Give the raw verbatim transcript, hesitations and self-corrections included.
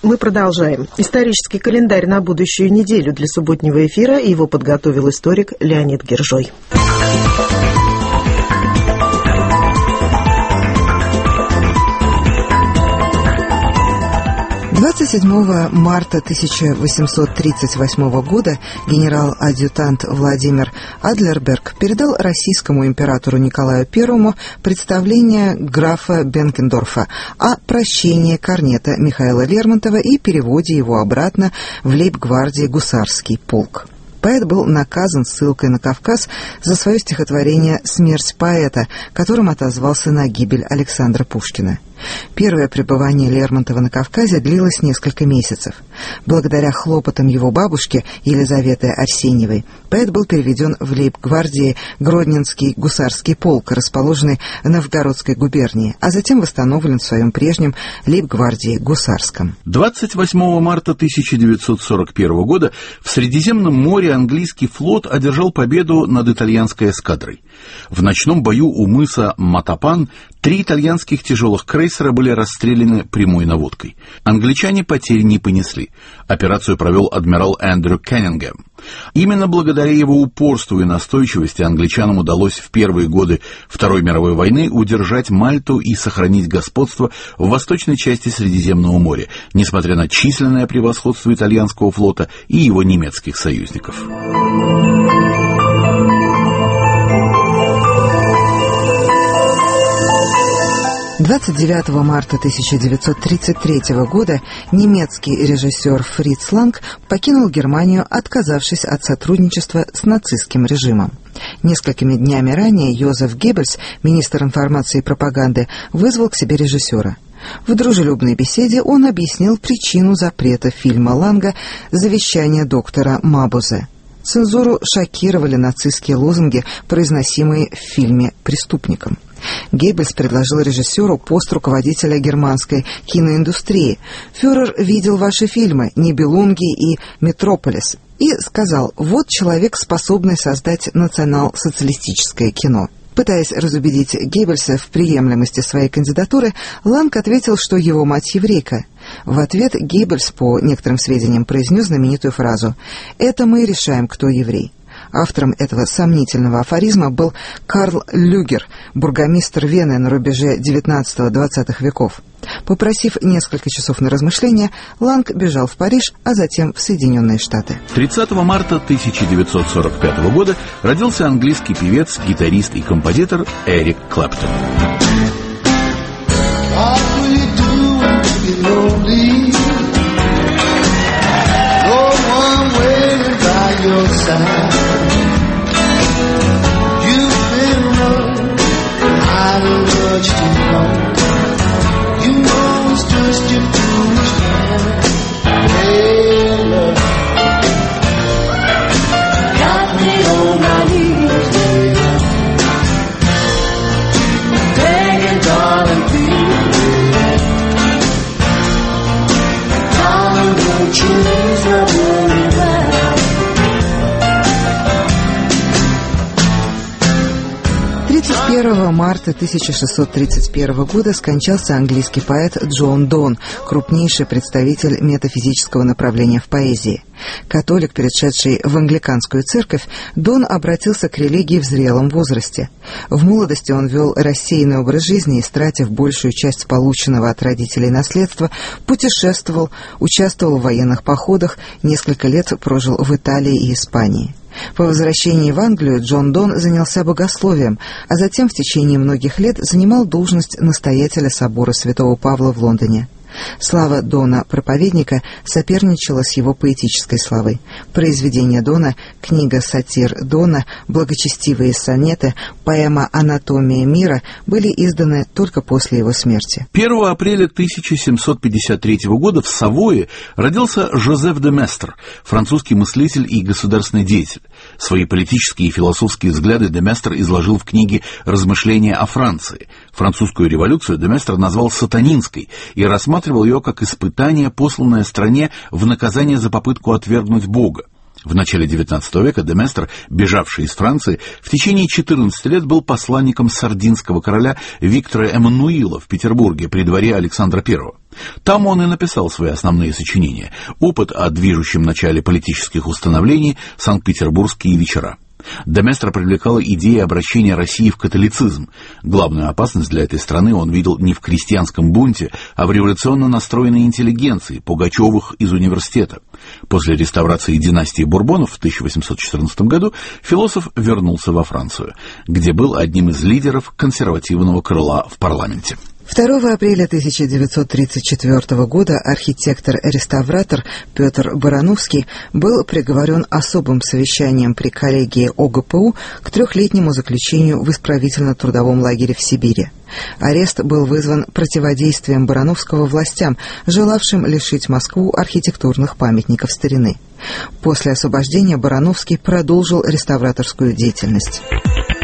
Мы продолжаем. Исторический календарь на будущую неделю для субботнего эфира. Его подготовил историк Леонид Гержой. двадцать седьмого марта тысяча восемьсот тридцать восьмого года генерал-адъютант Владимир Адлерберг передал российскому императору Николаю Первому представление графа Бенкендорфа о прощении корнета Михаила Лермонтова и переводе его обратно в лейб-гвардии гусарский полк. Поэт был наказан ссылкой на Кавказ за свое стихотворение «Смерть поэта», которым отозвался на гибель Александра Пушкина. Первое пребывание Лермонтова на Кавказе длилось несколько месяцев. Благодаря хлопотам его бабушки Елизаветы Арсеньевой поэт был переведен в лейб-гвардии Гродненский гусарский полк, расположенный в Новгородской губернии, а затем восстановлен в своем прежнем лейб-гвардии гусарском. двадцать восьмого марта тысяча девятьсот сорок первого года в Средиземном море английский флот одержал победу над итальянской эскадрой. В ночном бою у мыса Матапан три итальянских тяжелых крейсера были расстреляны прямой наводкой. Англичане потерь не понесли. Операцию провел адмирал Эндрю Кеннингем. Именно благодаря его упорству и настойчивости англичанам удалось в первые годы Второй мировой войны удержать Мальту и сохранить господство в восточной части Средиземного моря, несмотря на численное превосходство итальянского флота и его немецких союзников. двадцать девятого марта тысяча девятьсот тридцать третьего года немецкий режиссер Фриц Ланг покинул Германию, отказавшись от сотрудничества с нацистским режимом. Несколькими днями ранее Йозеф Геббельс, министр информации и пропаганды, вызвал к себе режиссера. В дружелюбной беседе он объяснил причину запрета фильма Ланга «Завещание доктора Мабузе». Цензуру шокировали нацистские лозунги, произносимые в фильме преступником. Геббельс предложил режиссеру пост руководителя германской киноиндустрии. «Фюрер видел ваши фильмы «Нибелунги» и «Метрополис» и сказал: вот человек, способный создать национал-социалистическое кино». Пытаясь разубедить Геббельса в приемлемости своей кандидатуры, Ланг ответил, что его мать еврейка. В ответ Геббельс, по некоторым сведениям, произнес знаменитую фразу: «Это мы решаем, кто еврей». Автором этого сомнительного афоризма был Карл Люгер, бургомистр Вены на рубеже девятнадцатого-двадцатых веков. Попросив несколько часов на размышления, Ланг бежал в Париж, а затем в Соединенные Штаты. тридцатого марта тысяча девятьсот сорок пятого года родился английский певец, гитарист и композитор Эрик Клэптон. первого марта тысяча шестьсот тридцать первого года скончался английский поэт Джон Дон, крупнейший представитель метафизического направления в поэзии. Католик, перешедший в англиканскую церковь, Дон обратился к религии в зрелом возрасте. В молодости он вел рассеянный образ жизни, истратив большую часть полученного от родителей наследства, путешествовал, участвовал в военных походах, несколько лет прожил в Италии и Испании. По возвращении в Англию Джон Дон занялся богословием, а затем в течение многих лет занимал должность настоятеля собора Святого Павла в Лондоне. Слава Дона-проповедника соперничала с его поэтической славой. Произведения Дона, книга сатир Дона, благочестивые сонеты, поэма «Анатомия мира» были изданы только после его смерти. первого апреля тысяча семьсот пятьдесят третьего года в Савое родился Жозеф де Местр, французский мыслитель и государственный деятель. Свои политические и философские взгляды де Местр изложил в книге «Размышления о Франции». Французскую революцию де Местр назвал сатанинской и рассматривал ее как испытание, посланное стране в наказание за попытку отвергнуть Бога. В начале девятнадцатого века де Местр, бежавший из Франции, в течение четырнадцати лет был посланником сардинского короля Виктора Эммануила в Петербурге при дворе Александра Первого. Там он и написал свои основные сочинения: «Опыт о движущем начале политических установлений», «Санкт-Петербургские вечера». Де Местра привлекала идея обращения России в католицизм. Главную опасность для этой страны он видел не в крестьянском бунте, а в революционно настроенной интеллигенции, Пугачевых из университета. После реставрации династии Бурбонов в тысяча восемьсот четырнадцатом году философ вернулся во Францию, где был одним из лидеров консервативного крыла в парламенте. второго апреля тысяча девятьсот тридцать четвёртого года архитектор-реставратор Петр Барановский был приговорен особым совещанием при коллегии О Г П У к трехлетнему заключению в исправительно-трудовом лагере в Сибири. Арест был вызван противодействием Барановского властям, желавшим лишить Москву архитектурных памятников старины. После освобождения Барановский продолжил реставраторскую деятельность.